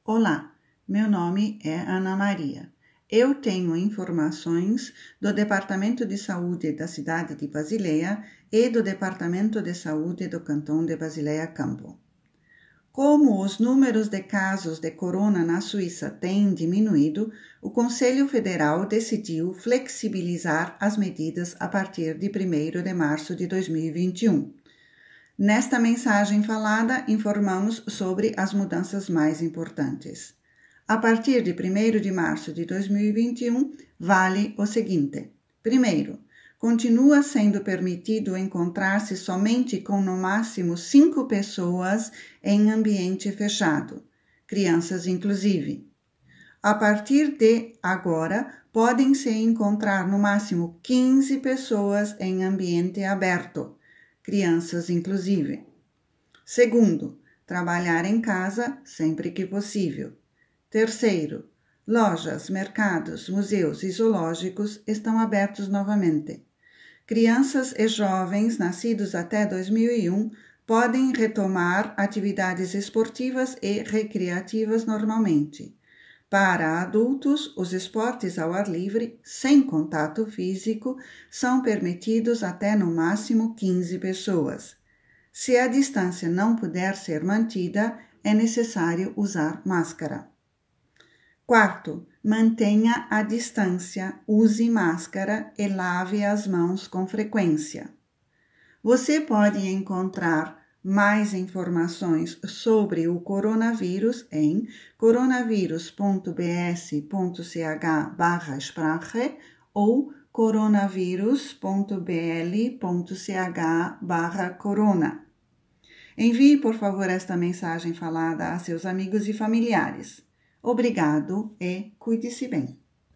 Olá, meu nome é Ana Maria. Eu tenho informações do Departamento de Saúde da cidade de Basileia e do Departamento de Saúde do Cantão de Basileia-Campo. Como os números de casos de corona na Suíça têm diminuído, o Conselho Federal decidiu flexibilizar as medidas a partir de 1º de março de 2021. Nesta mensagem falada, informamos sobre as mudanças mais importantes. A partir de 1º de março de 2021, vale o seguinte. Primeiro, continua sendo permitido encontrar-se somente com no máximo 5 pessoas em ambiente fechado, crianças inclusive. A partir de agora, podem se encontrar no máximo 15 pessoas em ambiente aberto, crianças inclusive. Segundo, trabalhar em casa sempre que possível. Terceiro, lojas, mercados, museus e zoológicos estão abertos novamente. Crianças e jovens nascidos até 2001 podem retomar atividades esportivas e recreativas normalmente. Para adultos, os esportes ao ar livre, sem contato físico, são permitidos até no máximo 15 pessoas. Se a distância não puder ser mantida, é necessário usar máscara. Quarto, mantenha a distância, use máscara e lave as mãos com frequência. Você pode encontrar mais informações sobre o coronavírus em coronavírus.bs.ch/Sprache ou coronavírus.bl.ch/corona. Envie, por favor, esta mensagem falada a seus amigos e familiares. Obrigado e cuide-se bem.